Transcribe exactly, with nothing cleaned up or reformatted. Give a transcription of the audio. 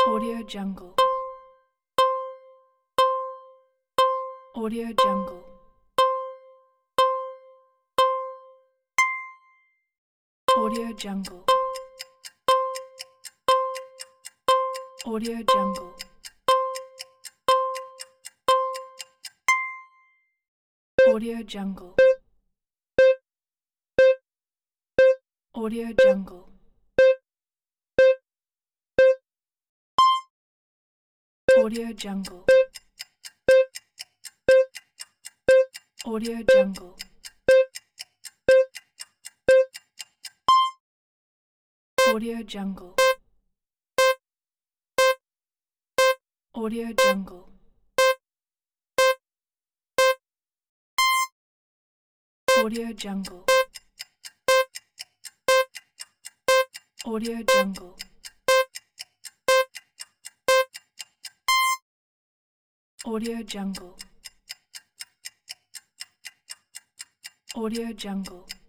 Audio Jungle. Audio Jungle. Audio Jungle. Audio Jungle. Audio Jungle. Audio Jungle. Audio Jungle. Audio Jungle. Audio Jungle. Audio Jungle. Audio Jungle. Audio Jungle. Audio Jungle. Audio Jungle.